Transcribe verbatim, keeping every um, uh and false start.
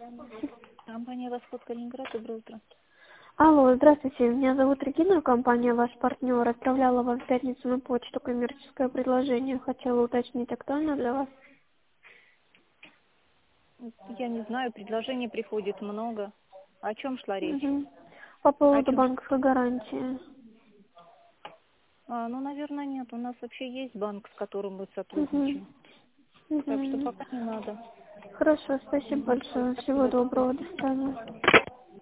Компания «Восход Калининград», доброе утро. Алло, здравствуйте, меня зовут Регина, компания «Ваш партнер» отправляла вам в пятницу на почту коммерческое предложение. Хотела уточнить, актуально для вас? Я не знаю, предложений приходит много. О чем шла речь? Угу. По О поводу чем? банковской гарантии. А, ну, наверное, нет. У нас вообще есть банк, с которым мы Угу. сотрудничаем. Так что Угу. пока не надо. Хорошо, спасибо Мгм. большое. Всего Спасибо, до свидания. доброго, до свидания.